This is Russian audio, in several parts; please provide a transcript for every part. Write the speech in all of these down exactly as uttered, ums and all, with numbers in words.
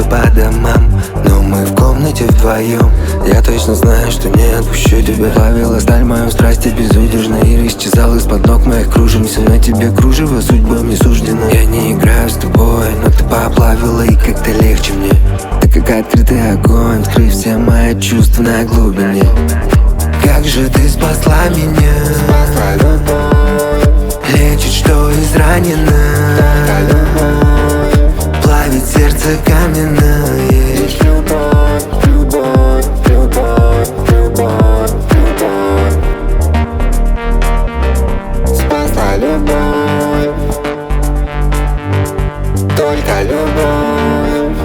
по домам, но мы в комнате вдвоем. Я точно знаю, что не отпущу тебя. Плавила сталь мою страсть безудержно, и исчезал из-под ног моих. Кружимся на тебе кружево, судьба мне суждена. Я не играю с тобой, но ты поплавила, и как-то легче мне. Ты как открытый огонь, скрыв все мои чувства на глубине. Как же ты спасла меня, спасла любовь, лечит, что изранено, плавит сердце каменное. Лишь любовь, любовь, любовь, любовь, любовь. Спасла любовь, только любовь.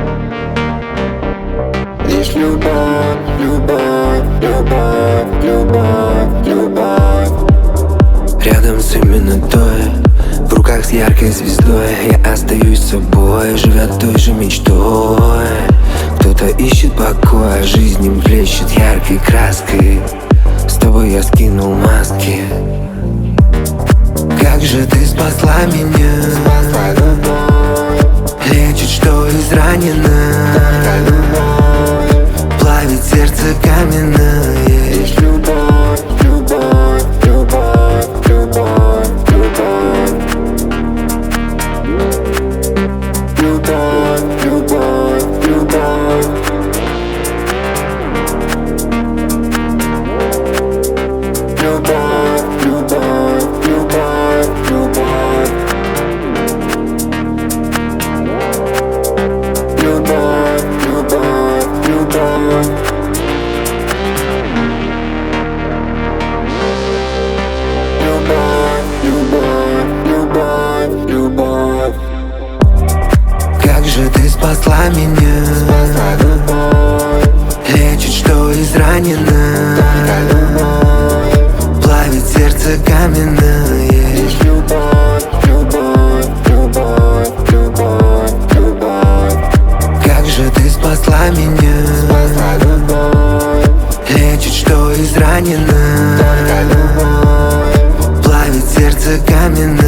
Лишь любовь, любовь, любовь, любовь, любовь. Рядом с именно той, в руках с яркой звездой, я остаюсь собой, живя той же мечтой. Кто-то ищет покоя, жизнь им блещет яркой краской. С тобой я скинул маски. Как же ты спасла меня, спасла любовь, лечит, что изранено, плавит сердце каменное. Лишь любовь, любовь, любовь, любовь, любовь. Любовь, любовь, любовь. Любовь, любовь, любовь, любовь. Любовь, любовь, любовь. Как же ты спасла меня, спасла любовь, лечит, что изранено, плавит сердце каменное. Лишь любовь, любовь, любовь, любовь, любовь. Как же ты спасла меня, спасла любовь, лечит, что изранено, плавит сердце каменное.